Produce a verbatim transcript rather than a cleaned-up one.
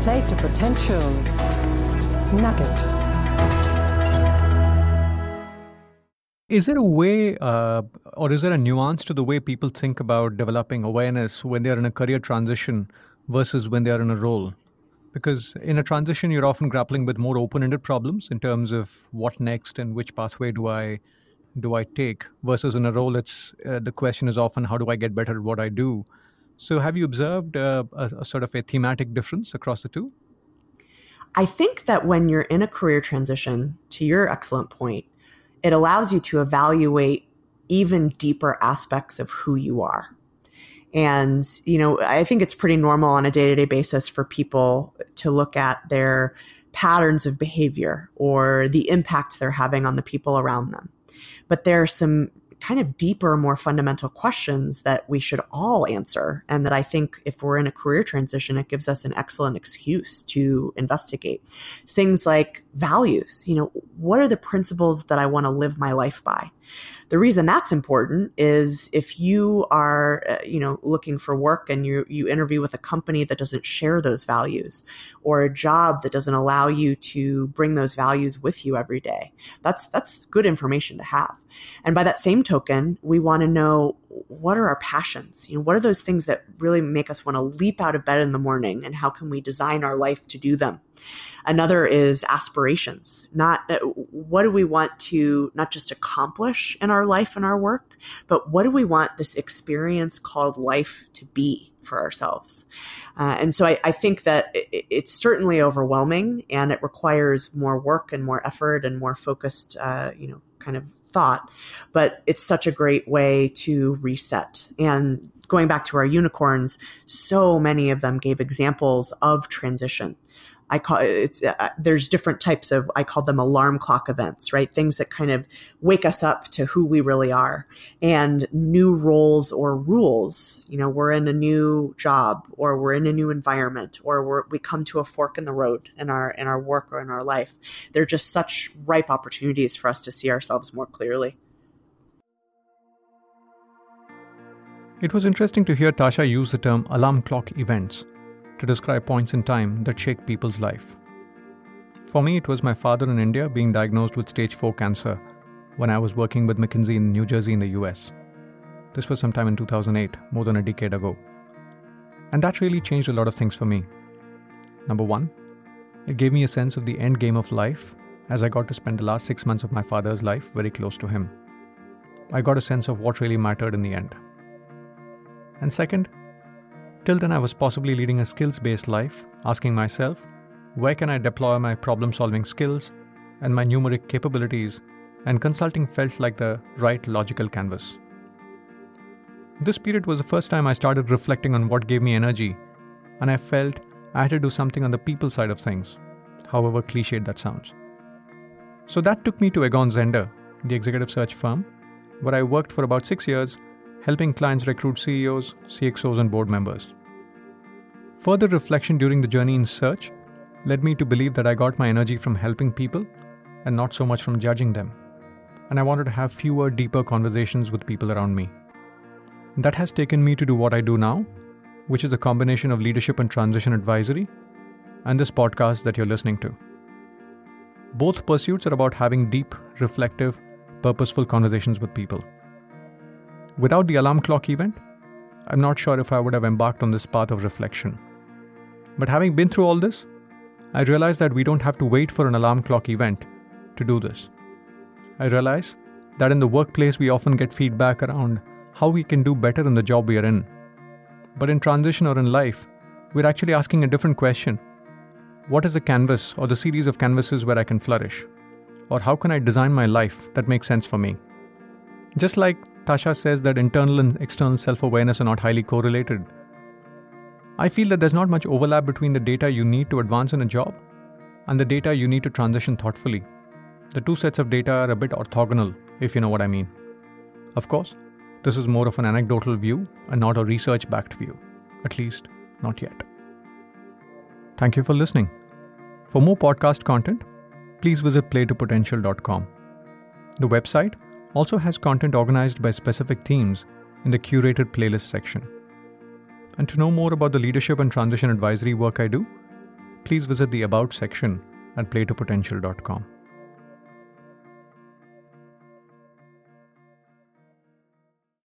Play to Potential Nugget. Is there a way, uh, or is there a nuance to the way people think about developing awareness when they are in a career transition versus when they are in a role? Because in a transition, you're often grappling with more open-ended problems in terms of what next and which pathway do I do I take, versus in a role, it's uh, the question is often, how do I get better at what I do? So have you observed uh, a, a sort of a thematic difference across the two? I think that when you're in a career transition, to your excellent point, it allows you to evaluate even deeper aspects of who you are. And, you know, I think it's pretty normal on a day-to-day basis for people to look at their patterns of behavior or the impact they're having on the people around them. But there are some kind of deeper, more fundamental questions that we should all answer. And that I think if we're in a career transition, it gives us an excellent excuse to investigate. Things like values. You know, what are the principles that I want to live my life by? The reason that's important is if you are, uh, you know, looking for work and you you interview with a company that doesn't share those values, or a job that doesn't allow you to bring those values with you every day, that's that's good information to have. And by that same token, we want to know, what are our passions? You know, what are those things that really make us want to leap out of bed in the morning, and how can we design our life to do them? Another is aspirations. Not uh, what do we want to not just accomplish in our life and our work, but what do we want this experience called life to be for ourselves? Uh, and so I, I think that it, it's certainly overwhelming, and it requires more work and more effort and more focused, uh, you know, kind of thought, but it's such a great way to reset. And going back to our unicorns, so many of them gave examples of transition. I call it's, uh, there's different types of, I call them alarm clock events, right? Things that kind of wake us up to who we really are, and new roles or rules. You know, we're in a new job, or we're in a new environment, or we're, we come to a fork in the road in our, in our work or in our life. They're just such ripe opportunities for us to see ourselves more clearly. It was interesting to hear Tasha use the term alarm clock events to describe points in time that shake people's life. For me, it was my father in India being diagnosed with stage four cancer when I was working with McKinsey in New Jersey in the U S. This was sometime in two thousand eight, more than a decade ago. And that really changed a lot of things for me. Number one, it gave me a sense of the end game of life, as I got to spend the last six months of my father's life very close to him. I got a sense of what really mattered in the end. And second, till then I was possibly leading a skills-based life, asking myself, where can I deploy my problem-solving skills and my numeric capabilities, and consulting felt like the right logical canvas. This period was the first time I started reflecting on what gave me energy, and I felt I had to do something on the people side of things, however cliched that sounds. So that took me to Egon Zehnder, the executive search firm, where I worked for about six years, helping clients recruit C E Os, C X Os, and board members. Further reflection during the journey in search led me to believe that I got my energy from helping people and not so much from judging them. And I wanted to have fewer, deeper conversations with people around me. That has taken me to do what I do now, which is a combination of leadership and transition advisory, and this podcast that you're listening to. Both pursuits are about having deep, reflective, purposeful conversations with people. Without the alarm clock event, I'm not sure if I would have embarked on this path of reflection. But having been through all this, I realized that we don't have to wait for an alarm clock event to do this. I realize that in the workplace we often get feedback around how we can do better in the job we are in. But in transition or in life, we're actually asking a different question. What is the canvas or the series of canvases where I can flourish? Or how can I design my life that makes sense for me? Just like Tasha says that internal and external self-awareness are not highly correlated, I feel that there's not much overlap between the data you need to advance in a job and the data you need to transition thoughtfully. The two sets of data are a bit orthogonal, if you know what I mean. Of course, this is more of an anecdotal view and not a research-backed view, at least not yet. Thank you for listening. For more podcast content, please visit play to potential dot com. The website also has content organized by specific themes in the curated playlist section. And to know more about the leadership and transition advisory work I do, please visit the About section at play to potential dot com.